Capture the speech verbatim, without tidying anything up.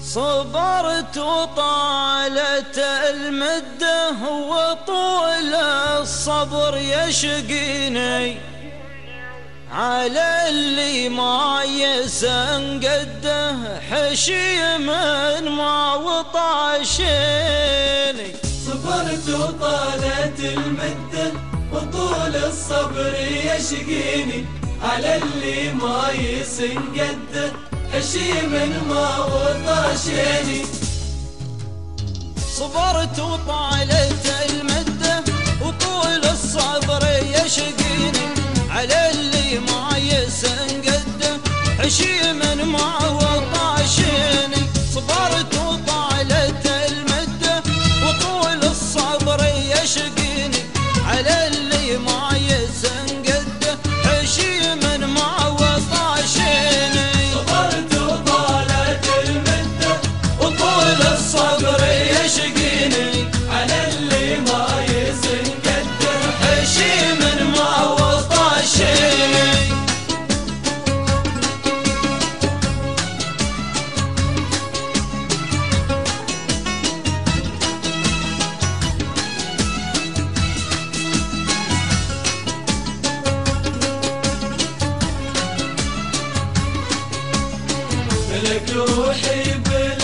صبرت وطالت المدة وطول الصبر يشقيني على اللي ما يسن قده حشيم ما وطاشيني. صبرت وطالت المدة وطول الصبر يشقيني على اللي ما يسن قده حشيم ما وطاشيني. صبرت وطالت المدة وطول الصبر يشقيني على اللي ما يسن قده حشيم ما وطاشيني. صبرت وطالت المدة وطول الصبر يشقيني على اللي ما يسن قده حشيم ما وطاشيني. صبرت وطالت المدة وطول الصبر يشقيني على اللي ما يسن قده حشيم ما وطاشيني. ملك روحي بلا